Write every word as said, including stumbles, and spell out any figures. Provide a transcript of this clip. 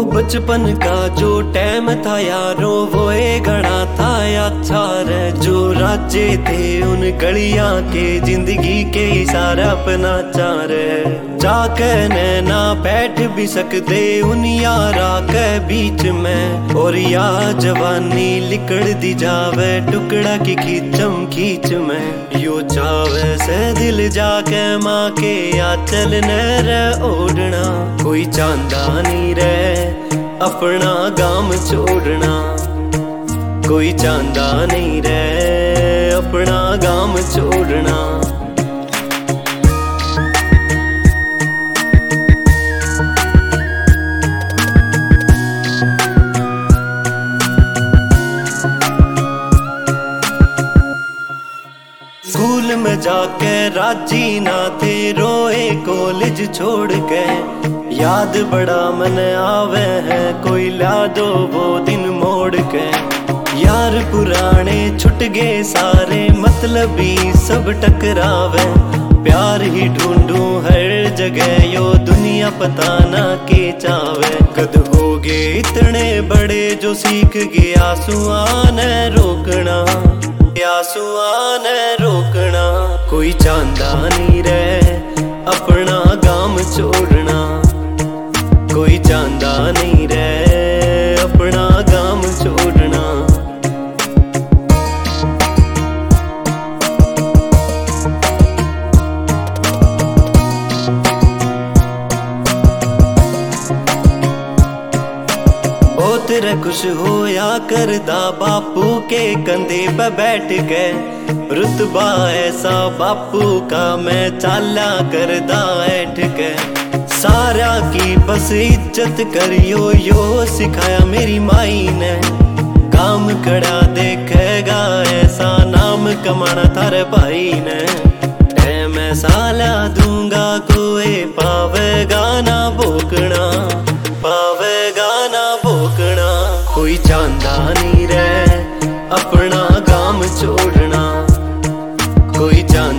बचपन का जो टाइम था यारो वो ए घड़ा था अच्छा रे। जो राज्य थे उन गलियां के जिंदगी के इशारा अपना चार जाके नैना बैठ भी सकते उन यारा के बीच में। और या जवानी लिकड़ दी जावे टुकड़ा की खींचम खींच में। यो चावे से दिल जाके माँ के या चलने रे ओढ़ना। कोई चांदा नहीं रे अपना गाम छोड़ना। कोई चांदा नहीं रे अपना गाम छोड़ना। स्कूल में जाके राजी ना थे रोए कॉलेज छोड़ के। याद बड़ा मन आवे है कोई ला दो वो दिन मोड़ के। यार पुराने छुट गए सारे मतलबी सब टकरावे। प्यार ही ढूंढूं हर जगह यो दुनिया पता ना के चावे। कद हो गए इतने बड़े जो सीख गया आंसुआं ने रोकना। आंसुआं ने रोकना। कोई चांदा नहीं रे अपना गाम छोड़ना। कोई चांदा नहीं रे अपना गाम छोड़ना। बहुत रे खुश होया करदा बापू के कंधे पे बैठ के। रुतबा ऐसा बापू का मैं चाला करदा ऐठ के। सारा की बस इज्जत करियो यो सिखाया मेरी माई ने। काम कड़ा देखेगा ऐसा नाम कमाना थारे भाई ने। मैं साला दूंगा कोई पावेगा ना भोकना। पावेगा ना भोकना। कोई चांदा नहीं रे अपना गाम छोड़ना। कोई चांदा